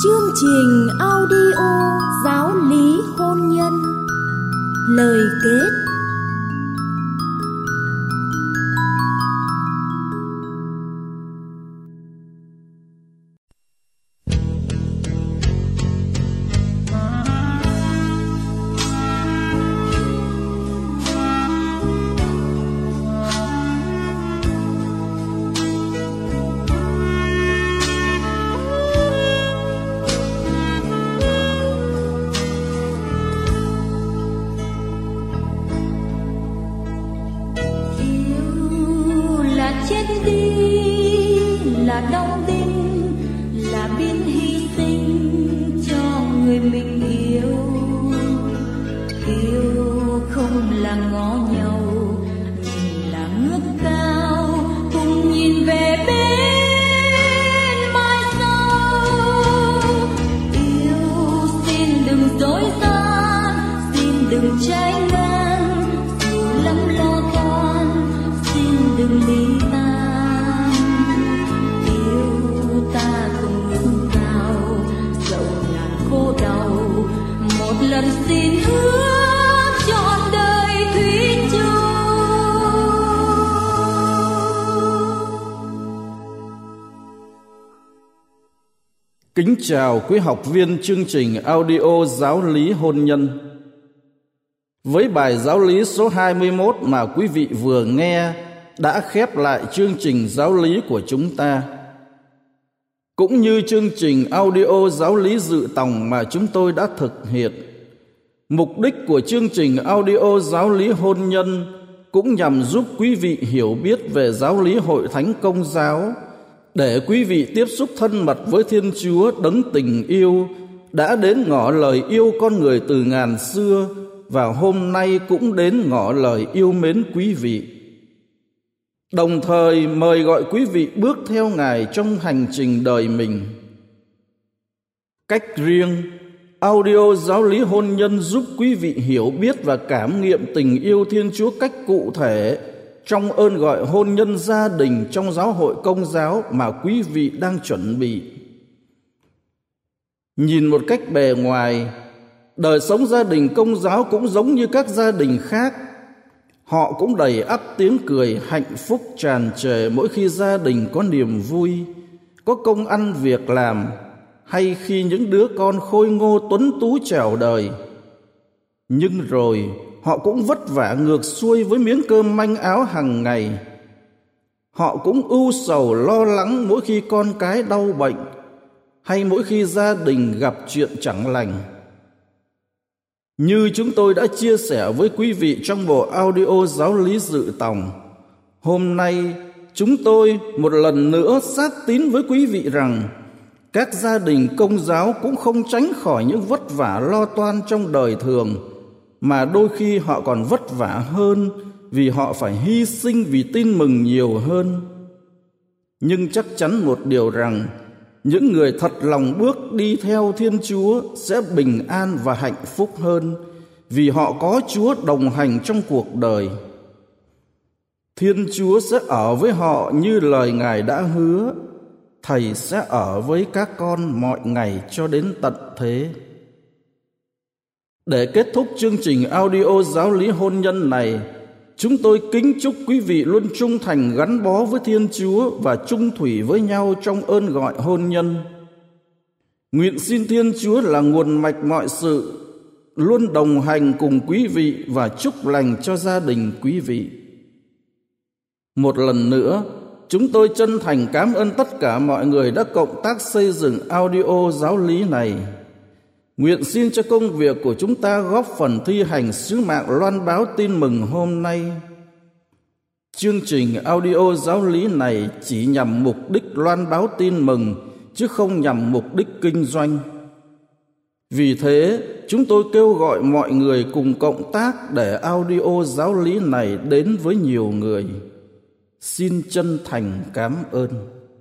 Chương trình audio giáo lý hôn nhân. Lời kết. Chết đi là đau đinh, là biết hy sinh cho người mình yêu. Yêu không là ngó nhau, nhìn là ngước cao, cùng nhìn về bên mai sau. Yêu xin đừng dối gian, xin đừng trái ngang, dù lắm lo toan, xin đừng ly tan. Lần xin hứa trọn đời thủy chung. Kính chào quý học viên chương trình audio giáo lý hôn nhân. Với bài giáo lý số 21 mà quý vị vừa nghe đã khép lại chương trình giáo lý của chúng ta. Cũng như chương trình audio giáo lý dự tòng mà chúng tôi đã thực hiện, mục đích của chương trình audio giáo lý hôn nhân cũng nhằm giúp quý vị hiểu biết về giáo lý Hội Thánh Công giáo, để quý vị tiếp xúc thân mật với Thiên Chúa đấng tình yêu đã đến ngỏ lời yêu con người từ ngàn xưa, và hôm nay cũng đến ngỏ lời yêu mến quý vị. Đồng thời mời gọi quý vị bước theo Ngài trong hành trình đời mình. Cách riêng, audio giáo lý hôn nhân giúp quý vị hiểu biết và cảm nghiệm tình yêu Thiên Chúa cách cụ thể trong ơn gọi hôn nhân gia đình trong giáo hội Công giáo mà quý vị đang chuẩn bị. Nhìn một cách bề ngoài, đời sống gia đình Công giáo cũng giống như các gia đình khác. Họ cũng đầy ắp tiếng cười hạnh phúc tràn trề mỗi khi gia đình có niềm vui, có công ăn việc làm, hay khi những đứa con khôi ngô tuấn tú chào đời. Nhưng rồi họ cũng vất vả ngược xuôi với miếng cơm manh áo hàng ngày. Họ cũng ưu sầu lo lắng mỗi khi con cái đau bệnh, hay mỗi khi gia đình gặp chuyện chẳng lành. Như chúng tôi đã chia sẻ với quý vị trong bộ audio giáo lý dự tòng, hôm nay chúng tôi một lần nữa xác tín với quý vị rằng các gia đình Công giáo cũng không tránh khỏi những vất vả lo toan trong đời thường, mà đôi khi họ còn vất vả hơn vì họ phải hy sinh vì tin mừng nhiều hơn. Nhưng chắc chắn một điều rằng những người thật lòng bước đi theo Thiên Chúa sẽ bình an và hạnh phúc hơn, vì họ có Chúa đồng hành trong cuộc đời. Thiên Chúa sẽ ở với họ như lời Ngài đã hứa. Thầy sẽ ở với các con mọi ngày cho đến tận thế. Để kết thúc chương trình audio giáo lý hôn nhân này, chúng tôi kính chúc quý vị luôn trung thành gắn bó với Thiên Chúa và chung thủy với nhau trong ơn gọi hôn nhân. Nguyện xin Thiên Chúa là nguồn mạch mọi sự, luôn đồng hành cùng quý vị và chúc lành cho gia đình quý vị. Một lần nữa, chúng tôi chân thành cảm ơn tất cả mọi người đã cộng tác xây dựng audio giáo lý này. Nguyện xin cho công việc của chúng ta góp phần thi hành sứ mạng loan báo tin mừng hôm nay. Chương trình audio giáo lý này chỉ nhằm mục đích loan báo tin mừng, chứ không nhằm mục đích kinh doanh. Vì thế, chúng tôi kêu gọi mọi người cùng cộng tác để audio giáo lý này đến với nhiều người. Xin chân thành cảm ơn.